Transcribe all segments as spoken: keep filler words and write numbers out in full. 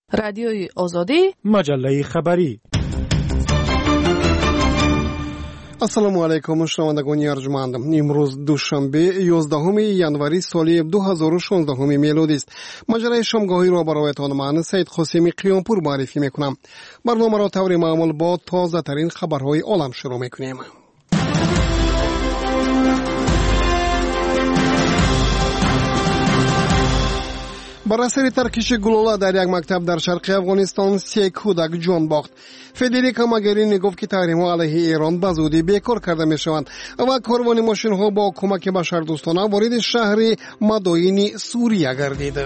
رادیوی آزادی، مجله خبری. السلام علیکم شنوندگان ارجمند. امروز دوشنبه یازدهم ینوری سال دو هزار و شانزده میلادی است. مجله شامگاهی را برایتان من سید قاسمی قیامپور معرفی میکنم. برنامه را طور معمول با تازه ترین خبرهای عالم شروع میکنیم. بر اثر ترکش گلوله در یک مکتب در شرق افغانستان سه کودک جان باخت. فدریکا موگرینی گفت که تحریم‌ها علیه ایران به زودی بیکار کرده می‌شوند و کاروان ماشین‌ها با کمک بشردوستانه وارد شهر مدائین سوریه گردید.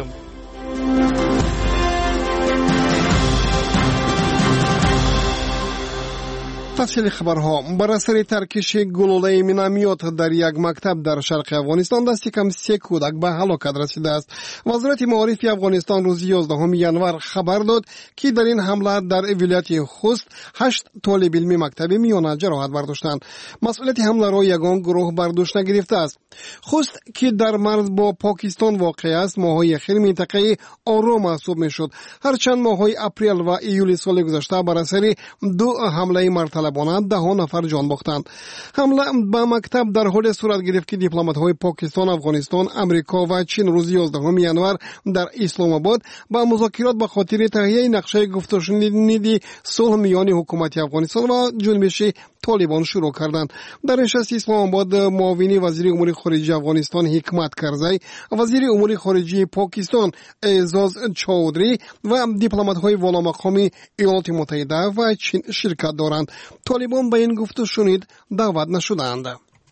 تفصیل خبرها. بر اثر ترکش گلوله مینامیات در یک مکتب در شرق افغانستان دست کم سه کودک به هلاکت رسیده است. وزارت معارف افغانستان روز یازدهم ینور خبر داد که در این حمله در ولایت خوست هشت طالب علم مکتب میانه جراحت برداشتند. مسئولیت حمله را یگان گروه بر دوش نگرفته است. خوست که در مرز با پاکستان واقع است، ماه‌های اخیر منطقه آرام محسوب میشد، هرچند ماه‌های اپریل و ایول سال گذشته بر اثر دو حمله مرتلبانه ده نفر جان باختند. حمله به مکتب در حال صورت گرفت که دیپلمات‌های پاکستان، افغانستان، امریکا و چین روز یازدهم ینور در اسلام آباد با مذاکرات به خاطر تهیه نقشه گفت‌وشنودی صلح میان حکومت افغانستان و جنبش طالبان شروع کردند. در نشست اسلام آباد معاون وزیر امور خارجه افغانستان حکمت کرزی، وزیر امور خارجه پاکستان اعزاز چودری و دیپلمات‌های والامقام ایالات متحده و چین شرکت دارند. طالبان به این گفت و شنود دعوت نشدند.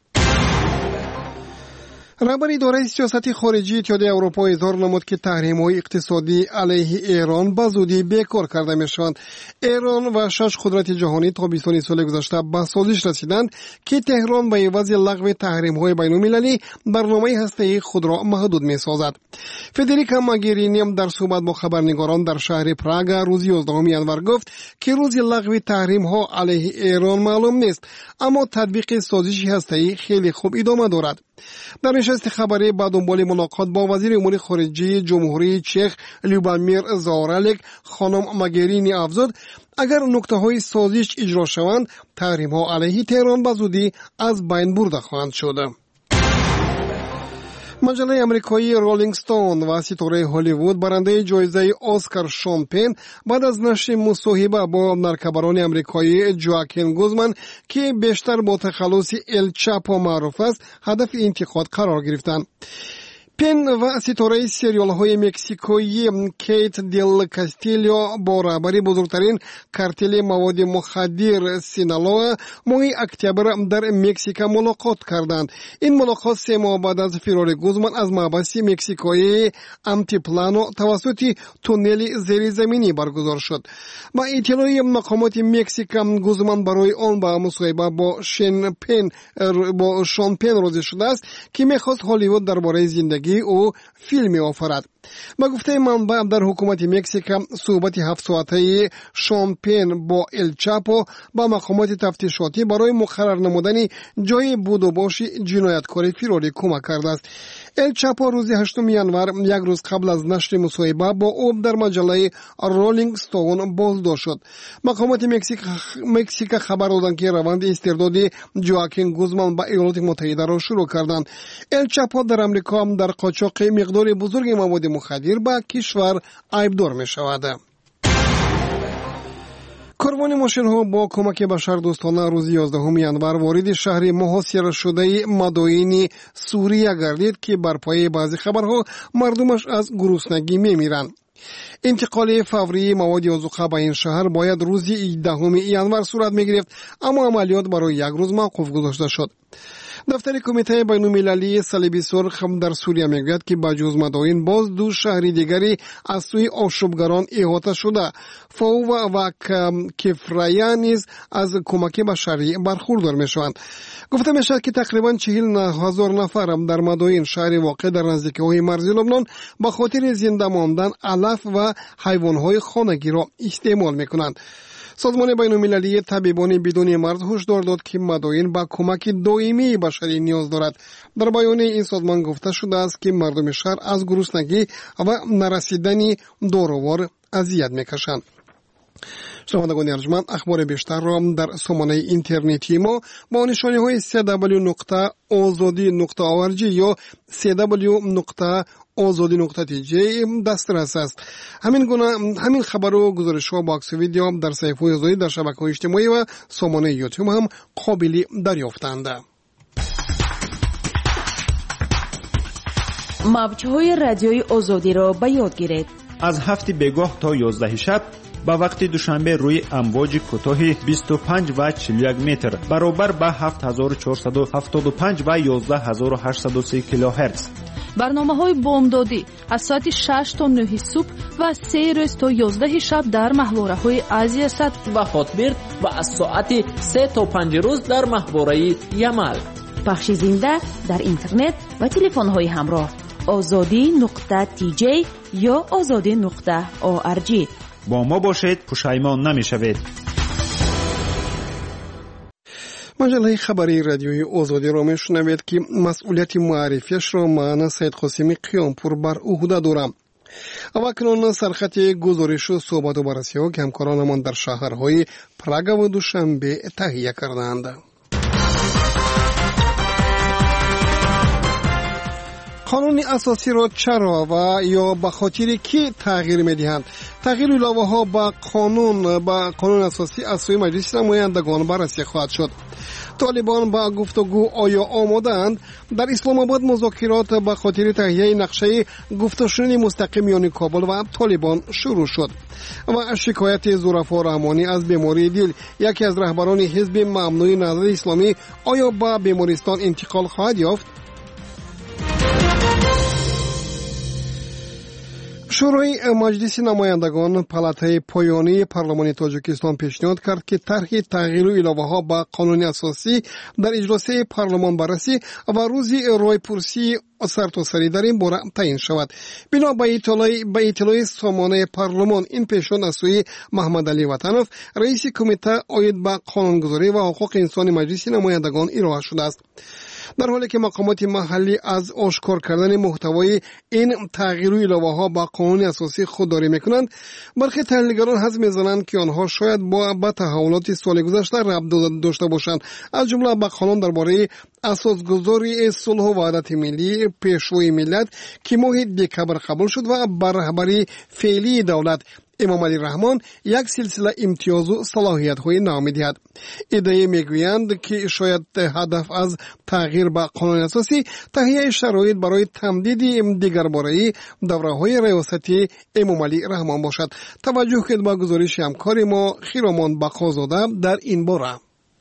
رهبر اداره سیاست خارجی اتحادیه اروپا اظهار نمود که تحریم‌های اقتصادی علیه ایران به زودی بیکار کرده می‌شوند. ایران و شش قدرت جهانی تا بیست سال گذشته به سازش رسیدند که تهران به عوض لغو تحریم‌های بین‌المللی برنامه هسته‌ای خود را محدود می‌سازد. فدریکا موگرینی در صحبت با خبرنگاران در شهر پراگ روز یازدهم ینور گفت که روز لغو تحریم‌ها علیه ایران معلوم نیست، اما تطبیق سازش هسته‌ای خیلی خوب ادامه دارد. در نشست خبری با دنبال ملاقات با وزیر امور خارجه جمهوری چک لیوبامیر زاورلیک، خانم موگرینی افزود اگر نکته‌های سازش اجرا شوند تحریم‌ها علیه تهران به زودی از بین برده خواهند شد. مجله امریکایی رولینگ ستون و ستاره هالیوود برنده جایزه اسکار شون پن بعد از نشر مصاحبه با نرکبران امریکایی جواکین گوزمن که بیشتر با تخلص ال چاپو معروف است هدف انتقاد قرار گرفتند. پن و ستاره سریال های مکزیکویی کیت دیل کاستیلیو با رهبری بزرگترین کارتل مواد مخدر سینالوا ماه اکتبر در مکزیک ملاقات کردند. این ملاقات سه ماه بعد از فرار گوزمن از محبس مکزیکویی آنتیپلانو توسط تونل زیر زمینی برگزار شد. با اطلاع مقامات مکزیک گوزمن برای آن با مصاحبه با شن پن با شون پن راضی شده است که می‌خواست هالیوود درباره زندگی او فیلمی آفرد. با گفته منبع در حکومت مکزیک صحبت هفت ساعته شون پن با ال چاپو با مقامات تفتیشاتی برای مقرر نمودن جای بود و باش جنایتکار فراری کمک کرده است. ال چاپو روز هشتم ینور یک روز قبل از نشر مصاحبه با او در مجله رولینگ ستون بازداشت شد. مقامات مکزیک مکزیک خبر دادند که روند استرداد جواکین گوزمن با ایالات متحده را شروع کردند. ال چاپو در امریکا در قاچاق مقدار بزرگ مواد مخدر به کشور عیبدار می شود. کاروان ماشین‌ها با کمک بشردوستانه روز یازدهم ینور وارد شهر محاصره شده مدائین سوریه گردید که بر پایه بعضی خبرها مردمش از گرسنگی می‌میرند. انتقال فوری مواد یازوقه به این شهر باید روز هجدهم ینور صورت می‌گرفت، اما عملیات برای یک روز موقوف گذاشته شد. دفتر کمیته بین‌المللی صلیب سرخ در سوریه میگوید که با جز مدائین باز دو شهر دیگری از سوی آشوبگران احاطه شده. فاو و کفریا نیز از کمک بشری برخوردار میشوند. گفته میشد که تقریبا چهل هزار نفر در مدائین شهر واقع در نزدیکی‌های مرزی لبنان به خاطر زنده ماندن علف و حیوانات خانگی را استعمال میکنند. سازمان بین‌المللی طبیبان بدون مرز هشدار داد که مداین با کمک دائمی بشری نیاز دارد. در بیانیه این سازمان گفته شده است که مردم شهر از گرسنگی و نرسیدن داروار اذیت می‌کشند. شنوندگان ارجمند، اخبار بیشتر را در سامانه اینترنتی ما با نشانی های سی دبلیو نقطه آزادی نقطه او ار جی یا سی دبلیو نقطه آزادی نقطه تی جی دسترس است. همین گونه همین خبر و گزارش ها با عکس و ویدیو در صفحه آزادی در شبکه‌های اجتماعی و سامانه یوتیوب هم قابل دریافتند. موج‌های رادیوی آزادی را به یاد گیرید. از هفت بگاه تا یازده شب با وقت دوشنبه روی امواج کوتاه بیست و پنج و چهل و یک متر برابر با هفت هزار و چهارصد و هفتاد و پنج و یازده هزار و هشتصد و سه کیلوهرتز. برنامه‌های بامدادی از ساعت شش تا نه صبح و سه روز تا یازده شب در ماهواره‌های آسیا است و خاطبرد و از ساعت سه تا پنج روز در ماهواره یمل. پخش زنده در اینترنت و تلفن‌های همراه آزادی نقطه تی جی یا آزادی نقطه او ار جی. با ما باشید، پشیمان نمی‌شوید. مجله خبری رادیوی آزادی را میشنوید که مسئولیت معرفیش را من سید قاسمی قیامپور بر عهده دارم. و اکنون سرخط گزارش و صحبت و بررسی ها که همکارانمان در شهرهای پراگ و دوشنبه تهیه کردند. قانون اساسی را چرا و یا به خاطر کی تغییر می‌دهند؟ تغییر علاوه ها با قانون با قانون اساسی از سوی مجلس نمایندگان بررسی خواهد شد. طالبان با گفتگو آیا آماده‌اند؟ در اسلام آباد مذاکرات به خاطر تهیه نقشه گفتشنی مستقیم میان کابل و طالبان شروع شد. و شکایت ظرفا رحمانی از بیماری دل، یکی از رهبران حزب ممنوع نهضت اسلامی، آیا به بیمارستان انتقال خواهد یافت؟ شورای مجلس نمایندگان پالاتای پایانی پارلمان تاجیکستان پیشنهاد کرد که طرح تغییر و اضافه ها به قانون اساسی در اجلاس پارلمان بررسی و روز رای پرسی سرتاسری در این باره تعیین شود. بنا به اطلاع به اطلاع سامانه پارلمان، این پیشنهاد از سوی محمد علی وطنوف، رئیس کمیته عاید به قانونگذاری و حقوق انسانی مجلس نمایندگان ارائه شده است. در حالی که مقامات محلی از آشکار کردن محتوای این تغییر و اضافه ها با قانون اساسی خودداری میکنند، برخی تحلیلگران حدس میزنند که آنها شاید با به تحولات سال گذشته ربط داشته باشند، از جمله به قانون درباره اساسگذاری صلح و وحدت ملی پیشروی ملت که ماه دکبر قبول شد و بر رهبری فعلی دولت امام علی رحمان یک سلسله امتیاز و صلاحیت های نام می‌دهد. ادعای میگویند که شاید هدف از تغییر به قانون اساسی تهیه شرایط برای تمدید دیگر باره دوره های ریاستی امام علی رحمان باشد. توجه کنید به گزارش همکار ما خیرامان بقازاده در این باره.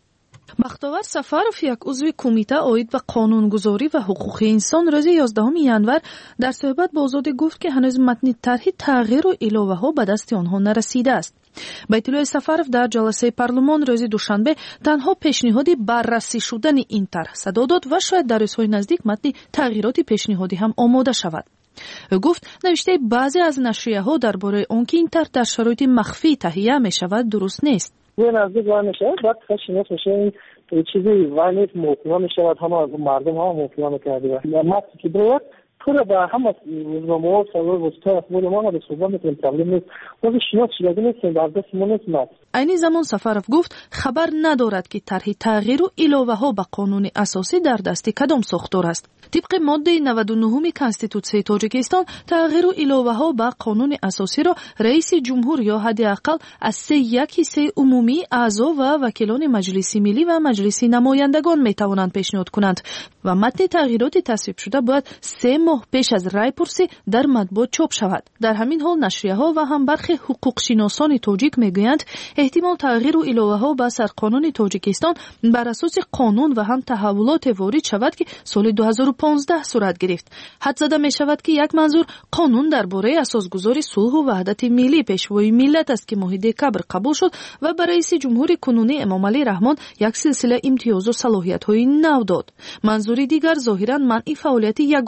بختاور سفرов یک عضو کمیته عاید به قانونگذاری و حقوق انسان روز یازدهم ینور در صحبت با آزادی گفت که هنوز متن طرح تغییر و علاوه ها به دست آنها نرسیده است. با اطلاع سفرов در جلسه پارلمان روز دوشنبه تنها پیشنهادی بررسی شدن این طرح صدا داد و شاید در روزهای نزدیک متن تغییرات پیشنهادی هم آماده شود. او گفت نوشته بعضی از نشریه‌ها درباره آنکه این طرح در شرایط مخفی تهیه می شود درست نیست. یه نزدیک وای میشه بعد خشنیت میشه این چیزی وای نیست موکنا میشه همه مردم ها موکنا میکرده و ماست که باید پورا با همه روزنامه‌ها سوال وستا خود ما رو صحبت میکنیم پرابلم نیست ولی شناخت شده نیست در دست ما نیست ماست. اینی زمان سفرов گفت خبر ندارد که طرح تغییر و علاوه ها به قانون اساسی در دست کدام ساختار است. طبق ماده نود و نه کانستیتوسیون تاجیکستان تغییر و علاوه ها به قانون اساسی را رئیس جمهور یا حداقل از سه یک حصه عمومی اعضا و وکیلان مجلس ملی و مجلس نمایندگان می توانند پیشنهاد کنند و متن تغییرات تصویب شده باید سه ماه پیش از رای پرسی در مطبوعات چاپ شود. در همین حال نشریه ها و هم برخی حقوق شناسان تاجیک میگویند احتمال تغییر و علاوه ها به سرقانون تاجیکستان بر اساس قانون و هم تحولات وارد شود که سال دو هزار و پانزده صورت گرفت. حد زده می شود که یک منظور قانون درباره اساسگذاری صلح و وحدت ملی پیشروی ملت است که ماه دکبر قبول شد و برای رئیس جمهور کنونی امام علی رحمان یک سلسله امتیاز و صلاحیت های نو داد. منظوری دیگر ظاهرا منع فعالیت یگانه حزب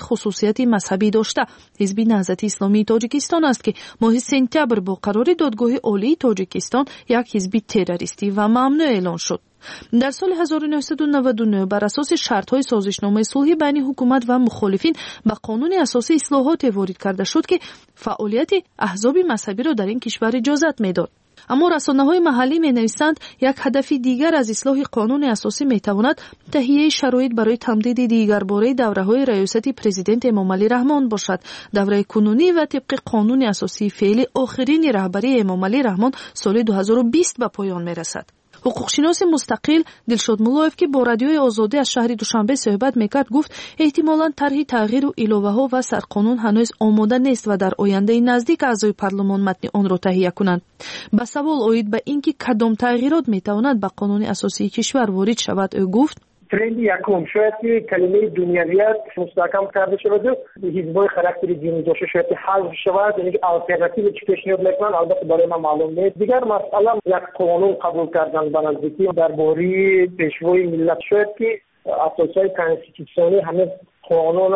خصوصیت مذهبی داشته. حزب نهضت اسلامی تاجیکستان است که ماه سپتامبر با قرار دادگاه عالی تاجیکستان یک حزب تروریستی و ممنوع اعلان شد. در سال هزار و نهصد و نود و نه بر اساس شرط‌های سازشنامه صلح بین حکومت و مخالفین به قانون اساسی اصلاحات وارد کرده شد که فعالیت احزاب مذهبی را در این کشور اجازت می‌داد. اما رسانه‌های محلی می‌نویسند یک هدف دیگر از اصلاح قانون اساسی می‌تواند تهیه شرایط برای تمدید دیگرباره دوره‌های ریاست پرزیدنت امامعلی رحمان باشد. دوره کنونی و طبق قانون اساسی فعلی آخرین رهبری امامعلی رحمان سال دو هزار و بیست به پایان می‌رسد. حقوقشناس مستقل دلشاد مولایف که با رادیوی آزادی از شهر دوشنبه صحبت میکرد گفت احتمالاً طرح تغییر و ایلوه‌ها و سرقانون هنوز آماده نیست و در آینده نزدیک اعضای پارلمان متن آن را تهیه کنند. به سوال اوید به اینکه کدام تغییرات میتواند به قانون اساسی کشور وارد شود او گفت ترند یکم شاید که کلمه دنیویت مستحکم کرده شود و حزب‌های خاراکتر دینی داشته شاید حذف شود، یعنی آلترناتیو چی پیشنهاد میکنن البته برای ما معلوم نیست. دیگر مسئله یک قانون قبول کردن به نزدیکی درباره پیشوای ملت شاید که اساسای کانستیتوسیونی همه قانون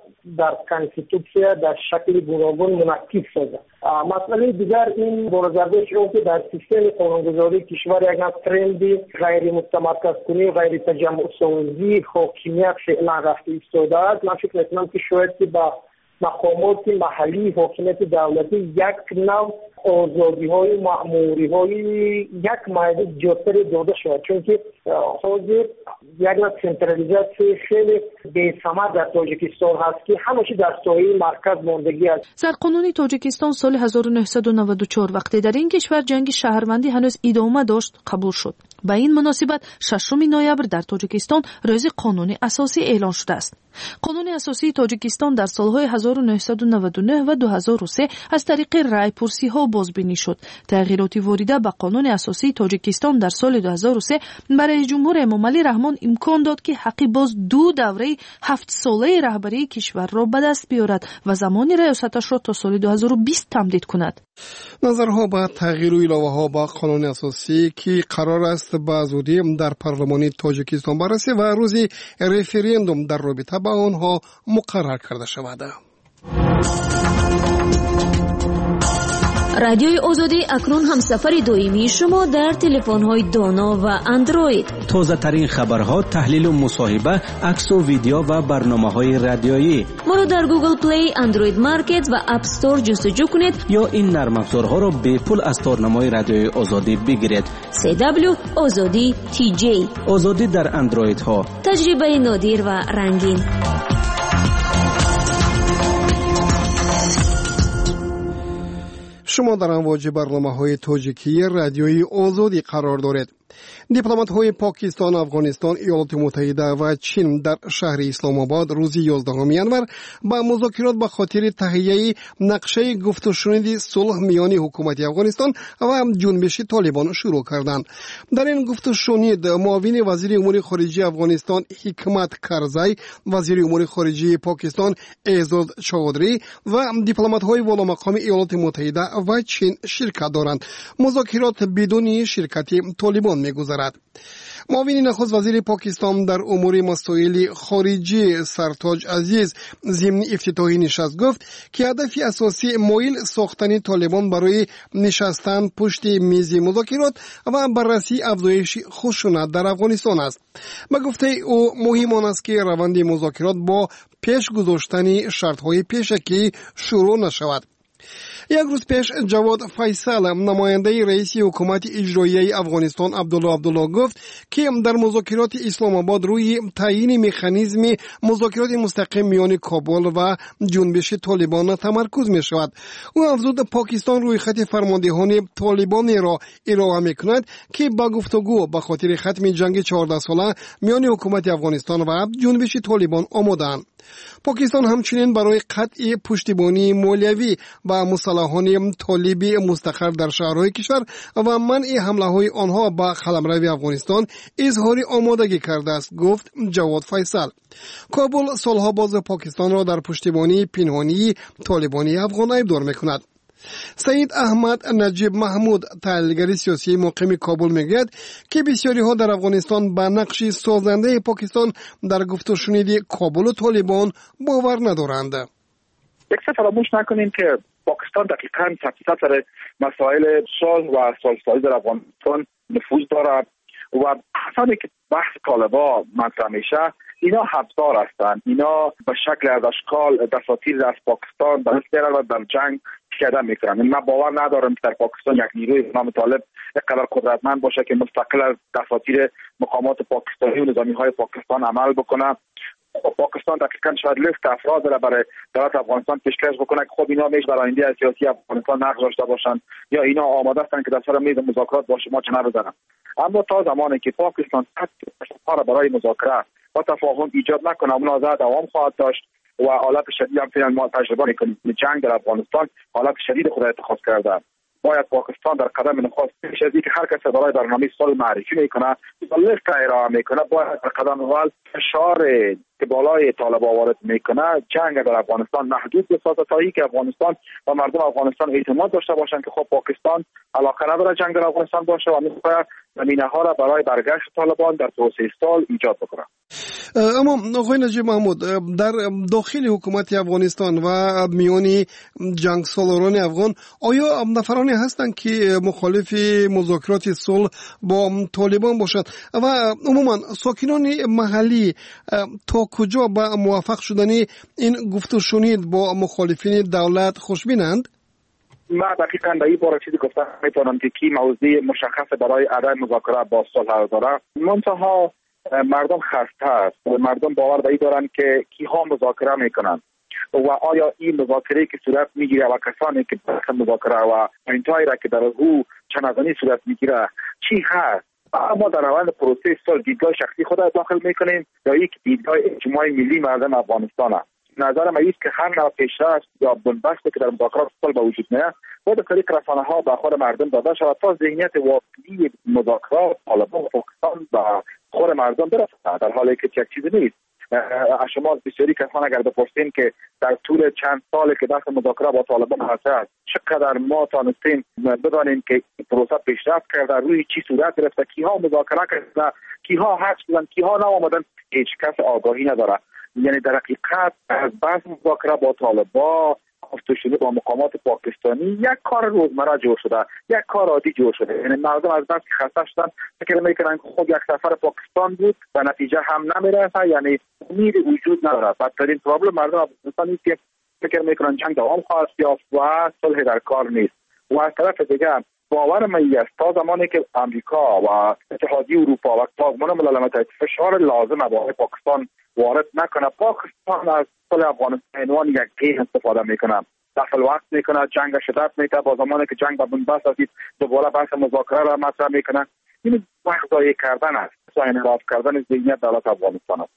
در کانستیتوسیا در شکل گوناگون منعکس شده. مسئله دیگر این بازگردش اون که در سیستم قانونگذاری کشور یک نوع ترند غیر متمرکز کنی، غیر تجمع سازی، حاکمیت فعلا رفته ایستاده است. من فکر میکنم که شاید که با مقامات محلی حاکمیت دولتی یک نوع آزادی های مأموری های یک مایه جاتر داده شد، چون که حاضر یک نوع سنترالیزاسی خیلی بی‌ثمر در تاجیکستان هست که همیشه در سایه مرکز ماندگی است. سرقانون تاجیکستان سال هزار و نهصد و نود و چهار وقتی در این کشور جنگ شهروندی هنوز ادامه داشت قبول شد. با این مناسبت ششم نوامبر در تاجیکستان روز قانون اساسی اعلان شده است. قانون اساسی تاجیکستان در سالهای هزار و نهصد و نود و نه و دو هزار و سه از طریق رای پرسی ها بازبینی شد. تغییراتی وارده به قانون اساسی تاجیکستان در سال دو هزار و سه برای جمهور امامعلی رحمان امکان داد که حقی باز دو دوره هفت ساله رهبری کشور را به دست بیارد و زمان ریاستش را تا سال دو هزار و بیست تمدید کند. نظرها به تغییر و ایلاوه‌ها با قانون اساسی که قرار است به زودی در پارلمان تاجیکستان برسه و روزی رفراندوم در رابطه با آنها مقرر کرده شود. رادیوی آزادی اکنون همسفر دائمی شما در تلفن‌های دانا و اندروید. تازه ترین خبرها، تحلیل و مصاحبه، عکس و ویدیو و برنامه‌های رادیویی. ما را در گوگل پلی، اندروید مارکت و اپ استور جستجو کنید یا این نرم افزارها را به پول از تارنمای رادیوی آزادی بگیرید. سی دبلیو آزادی تی جی. آزادی در اندروید ها. تجربه نادر و رنگین. شما در امواج برنامه‌های تاجیکی رادیوی آزادی قرار دارید. دیپلمات‌های پاکستان، افغانستان، ایالات متحده و چین در شهر اسلام آباد روز یازدهم ژانویه با مذاکرات به خاطر تهیه نقشه گفت و شنود صلح میان حکومت افغانستان و جنبش طالبان شروع کردند. در این گفت و شنود معاون وزیر امور خارجه افغانستان حکمت کرزی، وزیر امور خارجه پاکستان اعزاز چودری و دیپلمات‌های والامقام ایالات متحده و چین شرکت دارند. مذاکرات بدون شرکت طالبان می‌گذرد. معاون نخست وزیر پاکستان در امور مسائل خارجی سرتاج عزیز ضمن افتتاحی نشست گفت که هدف اساسی مایل ساختن طالبان برای نشستن پشت میز مذاکرات و بررسی افزایش خشونت در افغانستان است. با گفته او مهم آن است که روند مذاکرات با پیش گذاشتن شرط‌های پیشکی شروع نشود. یک روز پیش جواد فیصل نماینده رئیس حکومت اجرایی افغانستان عبدالله عبدالله گفت که در مذاکرات اسلام آباد روی تعیین مکانیزم مذاکرات مستقیم میان کابل و جنبش طالبان تمرکز می شود. او افزود پاکستان روی خط فرماندهان طالبان را ارائه می کند که با گفتگو به خاطر ختم جنگ چهارده ساله میان حکومت افغانستان و جنبش طالبان آماده‌اند. پاکستان همچنین برای قطع پشتیبانی مالیوی و مسلحان طالب مستقر در شهرهای کشور و منع حمله های آنها به قلمرو افغانستان اظهار آمادگی کرده است، گفت جواد فیصل. کابل سالها باز پاکستان را در پشتیبانی پنهانی طالبان افغان ابدار میکند. سعید احمد نجیب محمود تحلیلگر سیاسی مقیم کابل میگوید که بسیاری ها در افغانستان به نقش سازنده پاکستان در گفت و شنید کابل و طالبان باور ندارند. یک چیز فراموش نکنیم که پاکستان دقیقاً سر مسائل صلح و صلح‌سازی در افغانستان نفوذ دارد و کسانی که بحث طالبان مطرح میشه اینا حبسدار هستند. اینا به شکل از اشکال دساتیر از پاکستان برای و در جنگ پیاده میکنن. من باور ندارم که در پاکستان یک نیروی به نام طالب اینقدر قدرتمند باشه که مستقل از دساتیر مقامات پاکستانی و نظامی های پاکستان عمل بکنه. پاکستان دقیقاً شاید لیست افراد را برای دولت افغانستان پیشکش بکنه که خب اینا میش برای آینده سیاسی افغانستان نقش داشته باشند یا اینا آماده هستند که در سر میز مذاکرات با شما چنه بزنن. اما تا زمانی که پاکستان تشکر برای مذاکره و تفاهم ایجاد نکنه منازعه دوام خواهد داشت و حالت شدید هم فعلا ما تجربه میکنیم. جنگ در افغانستان حالت شدید خود اتخاذ کرده. باید پاکستان در قدم نخست پیش از اینکه هر کس برای برنامه صلح معرفی میکنه و لیست ارائه میکنه باید در قدم اول فشار که بالای طالبان وارد میکنه جنگ در افغانستان محدود بسازه تا اینکه افغانستان و مردم افغانستان اعتماد داشته باشند که خب پاکستان علاقه نداره جنگ در افغانستان باشه و میخواد زمینه ها را برای برگشت طالبان در پروسه صلح ایجاد بکنه. اما آقای نجیب محمود در داخل حکومت افغانستان و میان جنگ سالاران افغان آیا نفرانی هستند که مخالف مذاکرات صلح با طالبان باشند و عموما ساکنان محلی تا کجا به موافق شدن این گفت و شنید با مخالفین دولت خوشبینند؟ من دقیقاً به این باره چیزی گفتم میتونم که کی موضوع مشخص برای عدم مذاکره با صلح داره. منتها مردم خسته است. مردم باور به این دارن که کیها مذاکره میکنن و آیا این مذاکره که صورت میگیره و کسانی که در مذاکره و پوینتایی را که در او چنازانی صورت میگیره چی هست. اما در روند پروسه صلح دیدگاه شخصی خود داخل میکنیم یا یک دیدگاه اجتماعی ملی مردم افغانستان است. نظر من است که هر نوع پیشرفت یا بنبستی که در مذاکرات صلح به وجود میاد باید از طریق رسانه ها به خود مردم داده شود تا ذهنیت واقعی مذاکرات طالبان و پاکستان به خود مردم برسد، در حالی که یک چیزی نیست. شما بسیاری کسان اگر بپرسین که در طول چند سالی که بحث مذاکره با طالبان هست چقدر ما تانستیم بدانیم که پروسه پیشرفت کرده، روی چی صورت گرفته، کیها مذاکره کرده، کیها حق شدن، کیها نآمدن، هیچ کس آگاهی نداره. یعنی در حقیقت از بحث مذاکره با طالبان گفته شده با مقامات پاکستانی یک کار روزمره جور شده، یک کار عادی جور شده. یعنی مردم از بس که خسته شدن فکر میکنن که خب یک سفر پاکستان بود و نتیجه هم نمیرسه، یعنی امید وجود نداره. بدترین پرابلم مردم افغانستان است که فکر میکنن جنگ دوام خواهد یافت و صلح در کار نیست. و از طرف دیگه باور من است تا زمانی که امریکا و اتحادیه اروپا و سازمان ملل متحد فشار لازم برای پاکستان وارد نکنه، پاکستان از صلح افغانستان عنوان یک گیم استفاده میکنه، دخل وقت میکنه، جنگ شدت میکنه، با زمانی که جنگ به بنبست رسید دوباره بحث مذاکره را مطرح میکنه. این وقت ضایع کردن است، انحراف کردن ذهنیت دولت افغانستان است.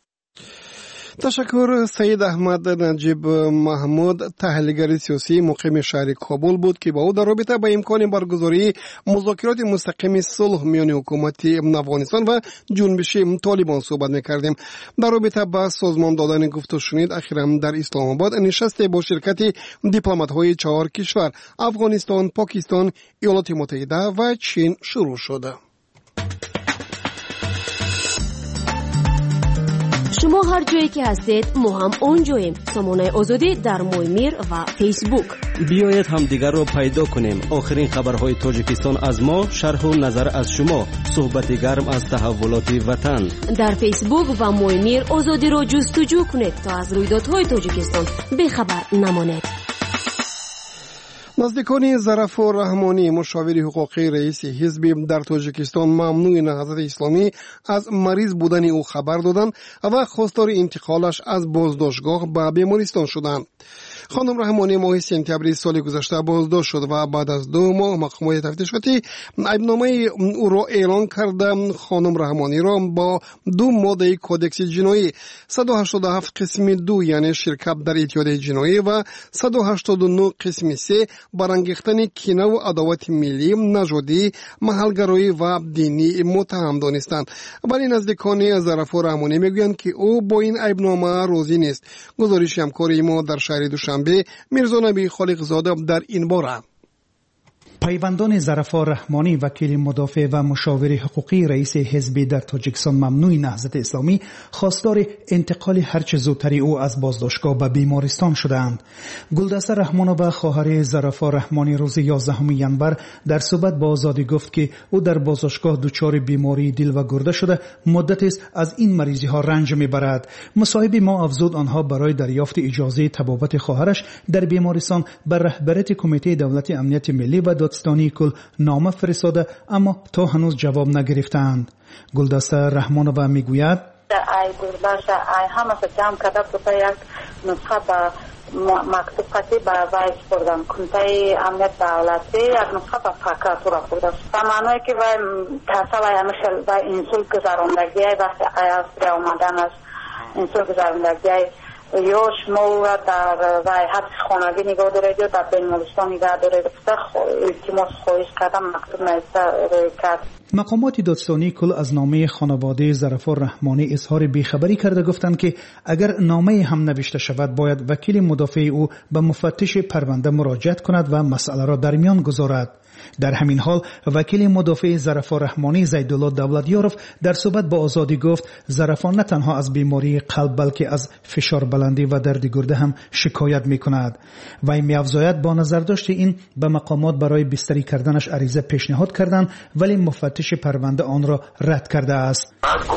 تشکر. سید احمد نجیب محمود تحلیلگر سیاسی مقیم شهر کابل بود که با او در رابطه با امکان برگزاری مذاکرات مستقیم صلح میان حکومت افغانستان و جنبش طالبان صحبت میکردیم. در رابطه با سازمان دادن گفت و شنید اخیراً در اسلام آباد نشست با شرکت دیپلمات‌های چهار کشور افغانستان، پاکستان، ایالات متحده و چین شروع شده. شما هر جایی که هستید ما هم اونجاییم. سامانه آزادی در مویمیر و فیسبوک. بیایید هم دیگر رو پیدا کنیم. آخرین خبرهای تاجیکستان از ما، شرح و نظر از شما، صحبت گرم از تحولات وطن. در فیسبوک و مویمیر آزادی رو جستجو کنید تا از رویدادهای تاجیکستان بخبر نمانید. نزدیکان ظرفا رحمانی مشاور حقوقی رئیس حزب در تاجیکستان ممنوع نهضت اسلامی از مریض بودن او خبر دادند و خواستار انتقالش از بازداشتگاه به بیمارستان شدند. خانم رحمانی ماه سپتامبر سال گذشته بازداشت شد و بعد از دو ماه محکمه تفتیشاتی ایبنامه او را اعلان کرده. خانم رحمانی را با دو ماده کودکس جنایی صد و هشتاد و هفت قسم دو یعنی شرکت در اتحادیه جنایی و صد و هشتاد و نه قسم سه برانگیختن کینه و عداوت ملی، نژادی، محلگرایی و دینی متهم دانستند. ولی نزدیکان ظرفا رحمانی میگویند که او با این ایبنامه راضی نیست. گزارش همکار ما در شهر دوشنبه دوشنبه میرزا نبی خالقزاده در این باره. پیوندان ظرفا رحمانی وکیل مدافع و مشاور حقوقی رئیس حزب در تاجیکستان ممنوع نهضت اسلامی خواستار انتقال هرچه زودتری او از بازداشتگاه به بیمارستان شدند. گلدسته رحمانووا خواهر ظرفا رحمانی روز یازدهم ژانویه در صحبت با آزادی گفت که او در بازداشتگاه دچار بیماری دل و گرده شده مدت است از این مریضی ها رنج میبرد. مصاحب ما افزود آنها برای دریافت اجازه طبابت خواهرش در بیمارستان بر رهبریت کمیته دولت امنیت ملی و دادستانی کل نامه فرستاده اما تا هنوز جواب نگرفتند. گلدسته رحمانووا میگوید ای گلدسته ای همه جمع کرده بوده یک نسخه به مکتوب قطعی به وای سپردم کمیته امنیت دولتی یک نسخه به پروکراتورا بوده به معنی که وای تحصیل وای همیشه وای انسول گذراندگی وقتی ای آسیا آمدن است انسول گذراندگی یا شما در وای حبس خانگی نگاه دارید یا در بیمارستان نگاه دارید التماس خواهش کردم مکتوب نوشته روی کرد. مقامات دادستانی کل از نامه خانواده ظرفا رحمانی اظهار بیخبری کرده گفتند که اگر نامه هم نوشته شود باید وکیل مدافع او به مفتش پرونده مراجعت کند و مسئله را در میان گذارد. در همین حال وکیل مدافع ظرفا رحمانی زیدالله دولتیارف در صحبت با آزادی گفت ظرفا نه تنها از بیماری قلب بلکه از فشار بلندی و درد گرده هم شکایت می کند. وی می افزاید با نظر داشت این به مقامات برای بستری کردنش عریضه پیشنهاد کردند ولی مفتش پرونده آن را رد کرده است.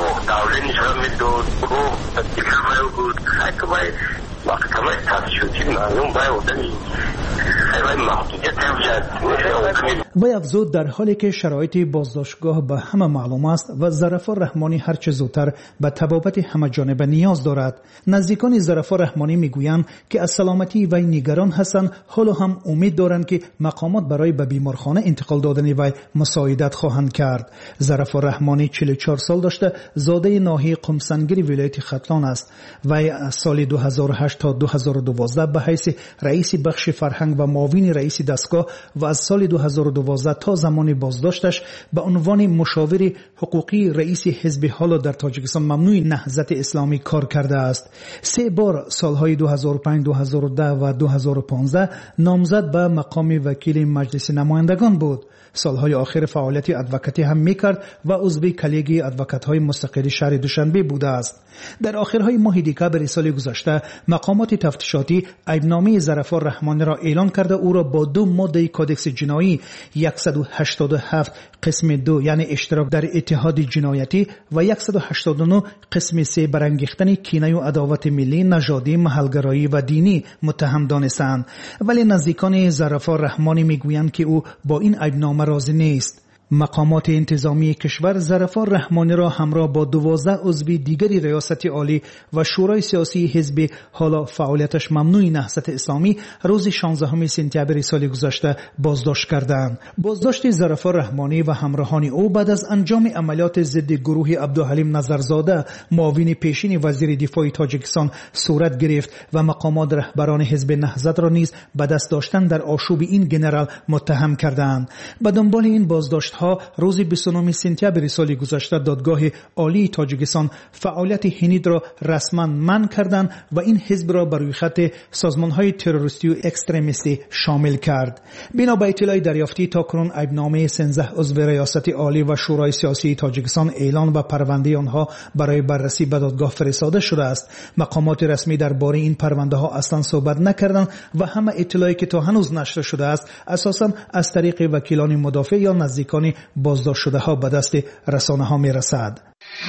وی افزود در حالی که شرایط بازداشتگاه به همه معلوم است و ظرفا رحمانی هرچه زودتر به طبابت همه جانبه نیاز دارد. نزدیکان ظرفا رحمانی میگویند که از سلامتی وی نگران هستند، حالا هم امید دارند که مقامات برای به بیمارخانه انتقال دادن وی مساعدت خواهند کرد. ظرفا رحمانی چهل و چهار سال داشته، زاده ناحیه قمسنگری ولایت ختلان است. وی از سال دو هزار و هشت تا دو هزار و دوازده به حیث رئیس بخش فرهنگ و معاون رئیس دستگاه و از سال دو هزار و دوازده تا زمان بازداشتش به عنوان مشاور حقوقی رئیس حزب حالا در تاجیکستان ممنوع نهضت اسلامی کار کرده است. سه بار سالهای دو هزار و پنج، دو هزار و ده و دو هزار و پانزده نامزد به مقام وکیل مجلس نمایندگان بود. سالهای آخر فعالیت ادوکاتی هم میکرد و عضو کلیگی ادوکات‌های مستقل شهر دوشنبه بوده است. در آخرهای ماه دکبر سال گذشته مقامات تفتیشاتی عیبنامه ظرفا رحمانی را اعلان کرده او را با دو ماده کدکس جنایی صد و هشتاد و هفت قسم دو یعنی اشتراک در اتحاد جنایتی و صد و هشتاد و نه قسم سه برانگیختن کینه و عداوت ملی، نژادی، محلگرایی و دینی متهم دانستند. ولی نزدیکان ظرفا رحمانی میگویند که او با این عیبنامه راضی نیست. مقامات انتظامی کشور ظرفا رحمانی را همراه با دوازده عضو دیگری ریاست عالی و شورای سیاسی حزب حالا فعالیتش ممنوع نهضت اسلامی روز شانزدهم سپتامبر سال گذشته بازداشت کردند. بازداشت ظرفا رحمانی و همراهان او بعد از انجام عملیات ضد گروه عبدالحلیم نظرزاده معاون پیشین وزیر دفاع تاجیکستان صورت گرفت و مقامات رهبران حزب نهضت را نیز به دست داشتن در آشوب این جنرال متهم کردند. به دنبال این بازداشت ها روز بیست و نه سپتامبر سال گذشته دادگاه عالی تاجیکستان فعالیت هنید را رسما منع کردند و این حزب را بر روی خط سازمان‌های تروریستی و اکستریمیستی شامل کرد. بنا به اطلاع دریافتی تاکنون عیبنامه سیزده عضو ریاست عالی و شورای سیاسی تاجیکستان اعلان و پرونده آنها برای بررسی به دادگاه فرستاده شده است. مقامات رسمی درباره این پرونده ها اصلا صحبت نکردند و همه اطلاعی که تا هنوز نشر شده است اساسا از طریق وکیلان مدافع یا نزدیکان بازداشت شده ها به دست رسانه ها می رسد.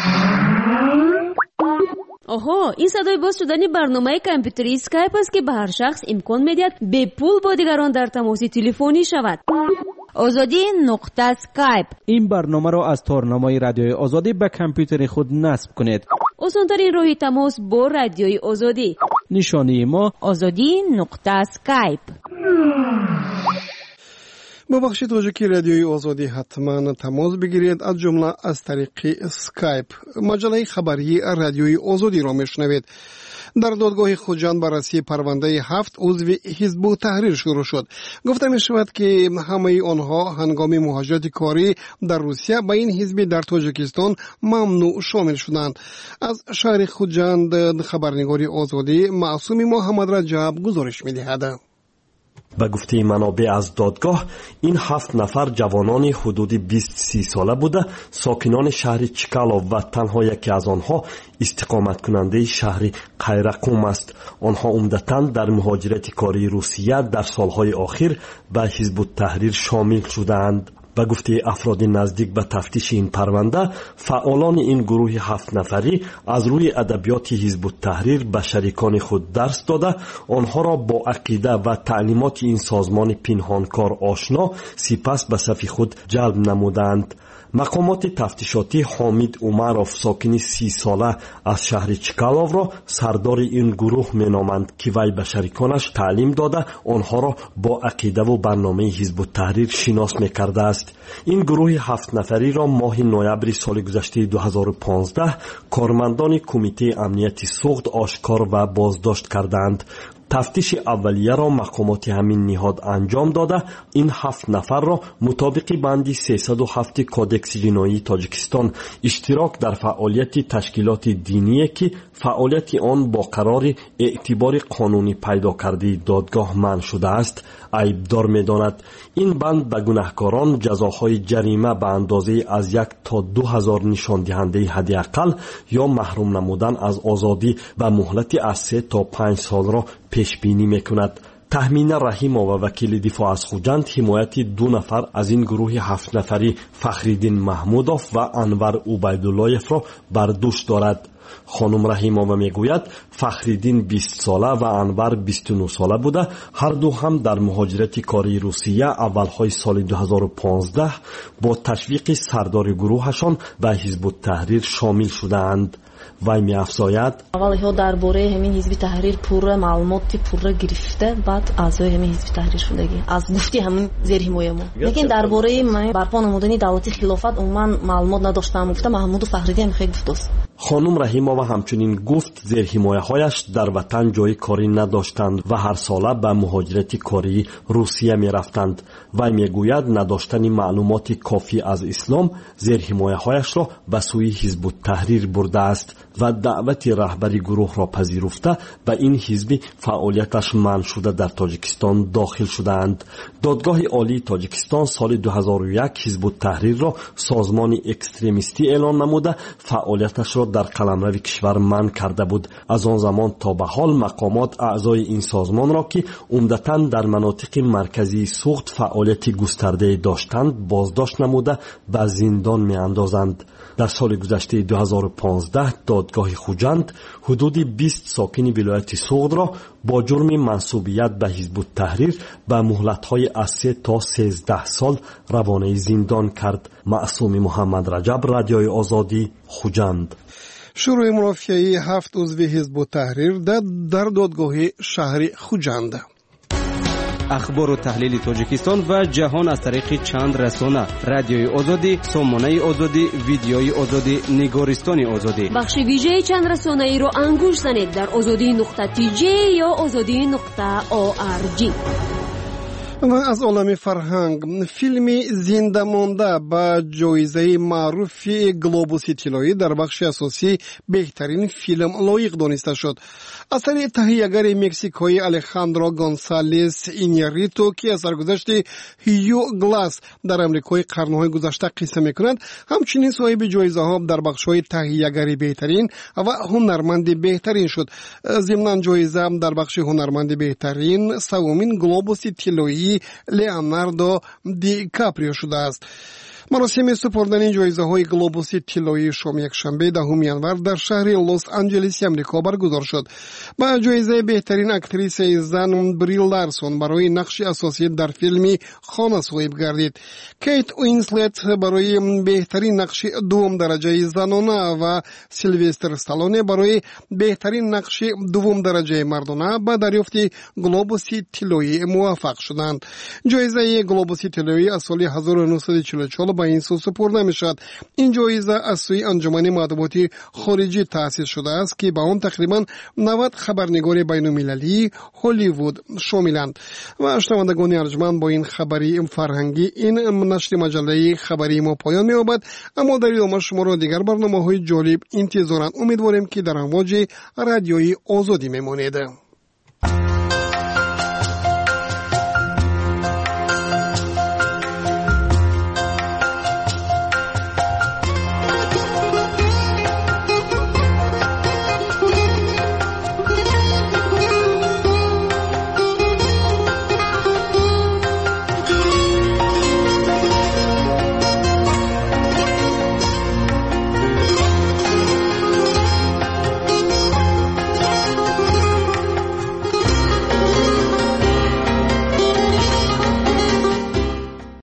آها، این صدای باز شدنی برنامه کامپیوتری اسکایپ است که به هر شخص امکان میدهد به پول با دیگران در تماس تلفنی شود. آزادی نقطه اسکایپ. این برنامه را از تارنمای رادیوی آزادی به کامپیوتر خود نصب کنید. آسان‌ترین راه تماس با رادیوی آزادی. نشانی ما آزادی نقطه اسکایپ. با بخش تاجیکی رادیوی آزادی حتما تماس بگیرید، از جمله از طریق اسکایپ. مجله خبری رادیوی آزادی را میشنوید. در دادگاه خوجند بررسی پرونده هفت عضو حزب التحریر شروع شد. گفته می شود که همه آنها هنگام مهاجرت کاری در روسیه به این حزب در تاجیکستان ممنوع شامل شدند. از شهر خوجند خبرنگاری آزادی معصوم محمد رجب گزارش می دهد. به گفته منابع از دادگاه، این هفت نفر جوانان حدود بیست سی ساله بوده، ساکنان شهر چکالوف و تنها یکی از آنها استقامت کننده شهر قیرقوم است. آنها عمدتاً در مهاجرت کاری روسیه در سالهای آخر به حزب التحریر شامل شدند. به گفته افراد نزدیک به تفتیش این پرونده، فعالان این گروه هفت نفری از روی ادبیات حزب التحریر به شریکان خود درس داده، آنها را با عقیده و تعلیمات این سازمان پنهانکار آشنا، سپس به صف خود جلب نمودند. مقامات تفتیشاتی حامد عمروف ساکن سی ساله از شهر چکالوف را سردار این گروه مینامند که وی به شریکانش تعلیم داده آنها را با عقیده و برنامه حزب التحریر شناس میکرده است. این گروه هفت نفری را ماه نوامبر سال گذشته دو هزار و پانزده کارمندان کمیته امنیت سوخت آشکار و بازداشت کردند. تفتیش اولیه را مقامات همین نهاد انجام داده، این هفت نفر را مطابق بند سیصد و هفت کودکس جنایی تاجیکستان اشتراک در فعالیت تشکیلات دینی که فعالیت آن با قرار اعتبار قانونی پیدا کرده دادگاه منع شده است عیبدار می‌داند. این بند به گناهکاران جزاهای جریمه به اندازه از یک تا دو هزار نشان دهنده حداقل یا محروم نمودن از آزادی به مهلت از سه تا پنج سال را پیش بینی می‌کند. تحمینه رحیمова و وکیل دفاع از خوجند حمایت دو نفر از این گروه هفت نفری فخریدین محمودوف و انور عبیدالله‌یف را بر دوش دارد. خانم رحیمова میگوید فخریدین بیست ساله و انور بیست و نه ساله بوده، هر دو هم در مهاجرت کاری روسیه اولهای سال دو هزار و پانزده با تشویق سردار گروهشان به حزب التحریر شامل شدند. وای می افزاید اول ها درباره همین حزب تحریر پور معلوماتی پور گرفته، بعد اعضای همین حزب تحریر شدگی از گفتی همین زیر حمایه ما، لیکن درباره من برپا نمودنی دولتی خلافت عموما معلومات نداشتم. گفته محمود فخریدی هم خیلی گفت. خانم رحیمова همچنین گفت زیر حمایه هایش در وطن جای کاری نداشتند و هر ساله به مهاجرت کاری روسیه می رفتند. وی می گوید نداشتن معلومات کافی از اسلام زیر حمایه هایش را به سوی حزب التحریر برده است و دعوت رهبری گروه را پذیرفته به این حزب فعالیتش منع شده در تاجیکستان داخل شدند. دادگاه عالی تاجیکستان سال دو هزار و یک حزب التحریر را سازمان اکستریمیستی اعلام نموده فعالیتش را در قلمرو کشور منع کرده بود. از آن زمان تا به حال مقامات اعضای این سازمان را که عمدتاً در مناطق مرکزی سوخت فعالیت گسترده داشتند بازداشت نموده به زندان می اندازند. در سال گذشته دو هزار و پانزده دادگاه خوجند حدود بیست ساکن ولایت سوخت را با جرم منسوبیت به حزب التحریر به مهلت‌های از سه تا سیزده سال روانه زندان کرد. معصوم محمد رجب، رادیوی آزادی، خوجند. شروع مرافعه هفت عضو حزب التحریر در دادگاه شهر خوجند. اخبار و تحلیل تاجیکستان و جهان از طریق چند رسانه: رادیوی آزادی، سامانه آزادی، ویدیوی آزادی، نگارستان آزادی. بخش ویژه چند رسانه ای رو انگوش زنید در آزادی نقطه تی جی یا آزادی نقطه او آر جی. و از عالم فرهنگ، فیلم زنده مانده با جایزه معروف گلوبوس طلایی در بخش اساسی بهترین فیلم لایق دانسته شد. اثر تهیه‌گر مکزیکایی الخاندرو گونسالس اینیاریتو که از سرگذشت هیو گلاس در امریکای قرن‌های گذشته قصه می‌کند، همچنین صاحب جایزه‌ها در بخش‌های تهیه‌گری بهترین و هنرمند بهترین شد. ضمن جایزه در بخش هنرمند بهترین سومین گلوبوس طلایی لیوناردو دی کاپریو شده است. مراسم سپردن جایزه‌های گلوبوس طلایی شام یکشنبه دهم ژانویه در شهر لس آنجلس آمریکا برگزار شد. با جایزه بهترین اکتریس زن بری لارسون برای نقش اساسی در فیلم خانه صاحب گردید. کیت وینسلت برای بهترین نقش دوم درجه زنانه و سیلوستر استالونه برای بهترین نقش دوم درجه مردانه به دریافت گلوبوس طلایی موفق شدند. جایزه گلوبوس طلایی از سال هزار و نهصد و چهل و چهار به این سو سپرده می شود. این جایزه از سوی انجمن مطبوعات خارجی تأسیس شده است که به آن تقریبا نود خبرنگار بین المللی هالیوود شاملند. و شنوندگان ارجمند با این خبری فرهنگی این نشر مجله خبری ما پایان می یابد، اما در ادامه شما را دیگر برنامه‌های جالب انتظارند. امیدواریم که در امواج رادیوی آزادی میمانید.